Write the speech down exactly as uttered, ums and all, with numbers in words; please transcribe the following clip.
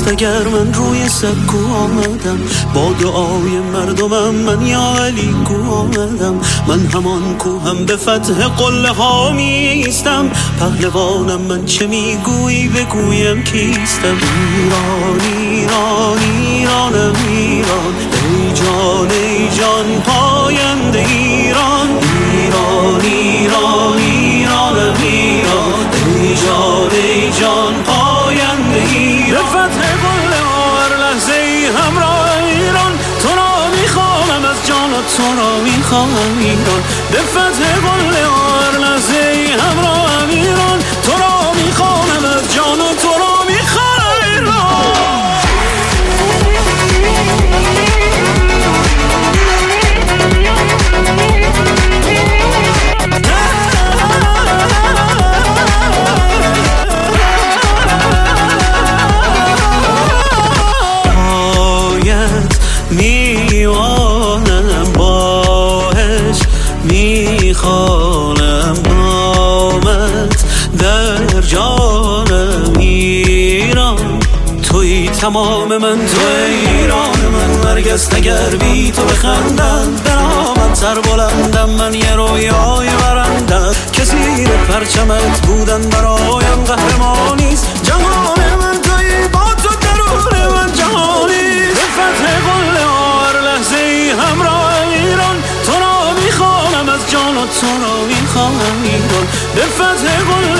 است اگر من روی سکو آمدم، با دعای مردمم من یا علی کو آمدم. من همان کوهم به فتح قله ها میستم، پهلوانم من چه میگویی بگویم کیستم. ایران ایران ایرانم ایران، ای جان ای جان پاینده ایران. ایران ایران ایرانم ایران، ای جان ای جان پاینده ایران. به فتح قله ها هر لحظه ای همراه ایران، تو را میخواهم از جان و تو را میخواهم ایران. به فتح قله ها هر لحظه ای همراه ایران، تو را میخواهم از جان و تو را میخواهم ایران. میوانم باهش میخوانم نامت در جانم ایران. توی تمام من، توی ایران من، نرگس اگر بی تو بخندم برامن سر بلندم. من یه رویای برندم که زیر پرچمت بودن برایم قهرمانیست. جهان من توی با تو درون من جهانی. به فتح قله ها هر لحظه ای همراه ایران، تو را میخوانم از جان و تو را میخوانم ایران. به فتح قله